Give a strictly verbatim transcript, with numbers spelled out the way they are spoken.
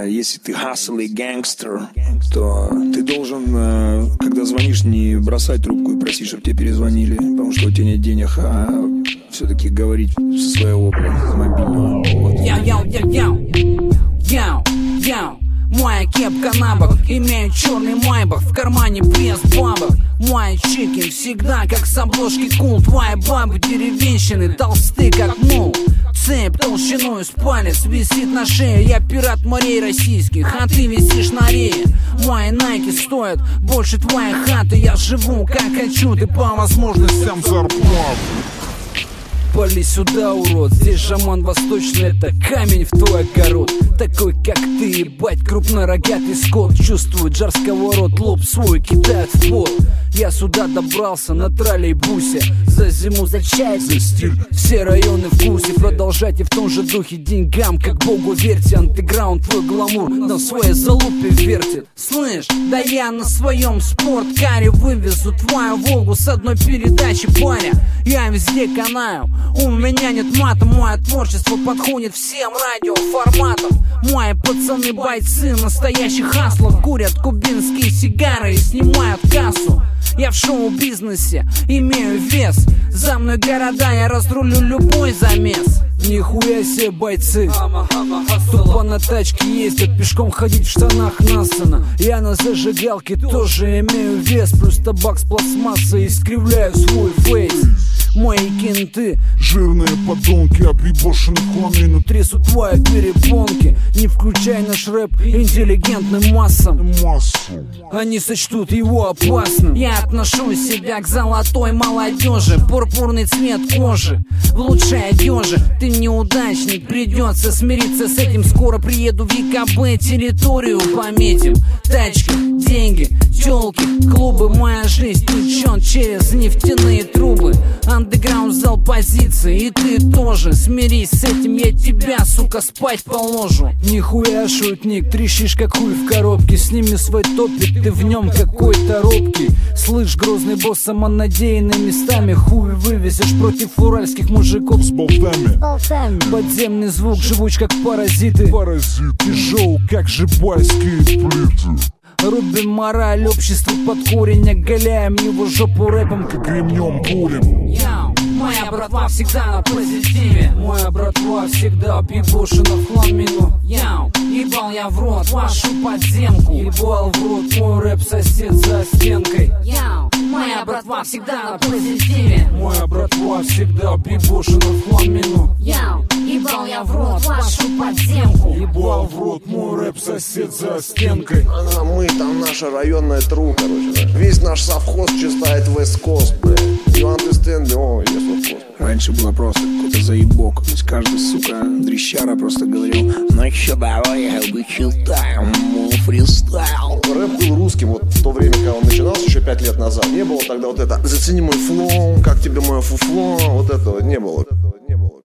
если ты хасл и гангстер, то ты должен, когда звонишь, не бросать трубку и просить, чтобы тебе перезвонили, потому что у тебя нет денег, а все-таки говорить со своего мобильного. Вот. Моя кепка на бок, имею черный майбах, в кармане без бабок. Мои чики всегда как с обложки кул. Твои бабы деревенщины толсты как мул. Цепь толщиной с палец висит на шее. Я пират морей российских, а ты висишь на рее. Мои найки стоят больше твоей хаты. Я живу как хочу, ты по возможностям зарплат. Пали сюда, урод, здесь шаман восточный, это камень в твой огород. Такой, как ты, ебать, крупнорогатый скот. Чувствует жар сковород, лоб свой кидает в пот. Я сюда добрался на троллейбусе. За зиму, за чай, за стиль, все районы в курсе. Продолжайте в том же духе, деньгам, как богу верьте. Андеграунд твой гламур на своей залупе вертит. Слышь, да я на своем спорткаре вывезу твою Волгу с одной передачи, паря. Я везде канаю, у меня нет мата. Мое творчество подходит всем радиоформатам. Мои пацаны-бойцы настоящих хаслов курят кубинские сигары и снимают кассу. Я в шоу-бизнесе имею вес. За мной города, я разрулю любой замес. Нихуя себе бойцы, тупо на тачке ездят, пешком ходить в штанах насано. Я на зажигалке тоже имею вес. Плюс табак с пластмассой, искривляю свой фейс. Мои кенты, жирные подонки, объебошены хланы, трясут твои перепонки. Не включай наш рэп интеллигентным массам. Массу. Они сочтут его опасным. Я отношу себя к золотой молодежи. Пурпурный цвет кожи в лучшей одежде. Ты неудачник, придется смириться с этим. Скоро приеду в ЕКБ, территорию пометим. Тачки, деньги, тёлки, клубы. Моя жизнь течет через нефтяные трубы. Андеграунд взял позиции, и ты тоже. Смирись с этим, я тебя, сука, спать положу. Нихуя шутник, трещишь как хуй в коробке. Сними свой топик, ты в нем какой-то робкий. Слышь, грозный босс, самонадеянный местами. Хуй вывезешь против уральских мужиков с болтами. Подземный звук, живуч как паразиты. Паразиты, жоу, как жибайские плиты. Рубим мораль общества под корень, оголяем его жопу рэпом, как ремнем пулем. Яу, моя братва всегда на позитиве. Моя братва всегда объебошена в хламину. Яу, ебал я в рот вашу подземку. Ебал в рот мой рэп-сосед за стенкой. Яу, моя братва всегда на позитиве. Моя братва всегда объебошена в хламину. Яу, ебал я в рот вашу подземку. Ебал в рот мой рэп-сосед за стенкой. А мы там наша районная тру, короче. Весь наш совхоз читает West Coast, блядь. You understand me? О, yes, of course. Раньше было просто какой-то заебок. То есть каждый, сука, дрищара просто говорил: ну еще давай я почитаем фристайл. Рэп был русским вот в то время, когда он начинался, еще пять лет назад. Не было тогда вот это: зацени мой флоу, как тебе мое фуфло. Вот этого не было.